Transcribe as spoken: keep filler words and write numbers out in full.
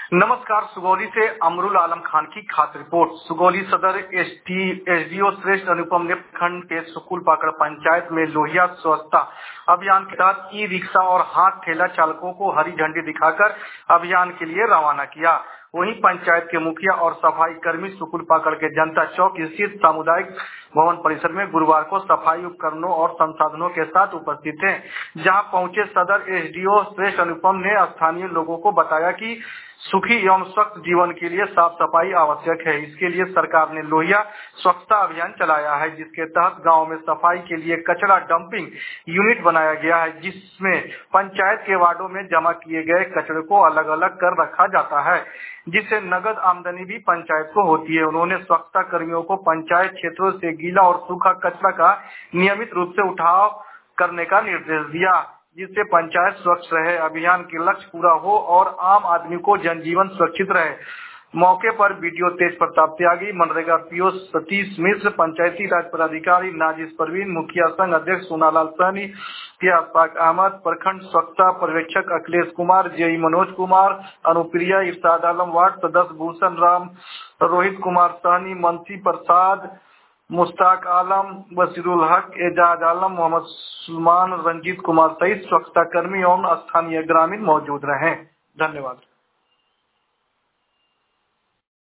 नमस्कार। सुगौली से अमरुल आलम खान की खास रिपोर्ट। सुगौली सदर एसडीओ श्रेष्ठ अनुपम ने प्रखंड के सुकुल पाकड़ पंचायत में लोहिया स्वच्छता अभियान के तहत ई रिक्शा और हाथ ठेला चालकों को हरी झंडी दिखाकर अभियान के लिए रवाना किया। वहीं पंचायत के मुखिया और सफाई कर्मी सुकुल पाकड़ के जनता चौक स्थित सामुदायिक भवन परिसर में गुरुवार को सफाई उपकरणों और संसाधनों के साथ उपस्थित थे। जहां पहुंचे सदर एसडीओ श्रेष्ठ अनुपम ने स्थानीय लोगों को बताया कि सुखी एवं स्वच्छ जीवन के लिए साफ सफाई आवश्यक है। इसके लिए सरकार ने लोहिया स्वच्छता अभियान चलाया है, जिसके तहत गांव में सफाई के लिए कचरा डंपिंग यूनिट बनाया गया है, जिसमें पंचायत के वार्डों में जमा किए गए कचरे को अलग अलग कर रखा जाता है, जिससे नगद आमदनी भी पंचायत को होती है। उन्होंने स्वच्छता कर्मियों को पंचायत क्षेत्रों से गीला और सूखा कचरा का नियमित रूप से उठाव करने का निर्देश दिया, जिससे पंचायत स्वच्छ रहे, अभियान के लक्ष्य पूरा हो और आम आदमी को जनजीवन सुरक्षित रहे। मौके पर बीडीओ तेज प्रताप त्यागी, मनरेगा पीओ सतीश मिश्र, पंचायती राज पदाधिकारी नाजिस परवीन, मुखिया संघ अध्यक्ष सोनालाल सहनी, अशफाक अहमद, प्रखंड स्वच्छता पर्यवेक्षक अखिलेश कुमार, जेई मनोज कुमार, अनुप्रिया, इरशाद आलम, वार्ड सदस्य भूषण राम, रोहित कुमार सहनी, मनसी प्रसाद, मुश्ताक आलम, बशीरुल हक, एजाज आलम, मोहम्मद सुलेमान, रंजीत कुमार सहित स्वच्छता कर्मी एवं स्थानीय ग्रामीण मौजूद रहे। धन्यवाद।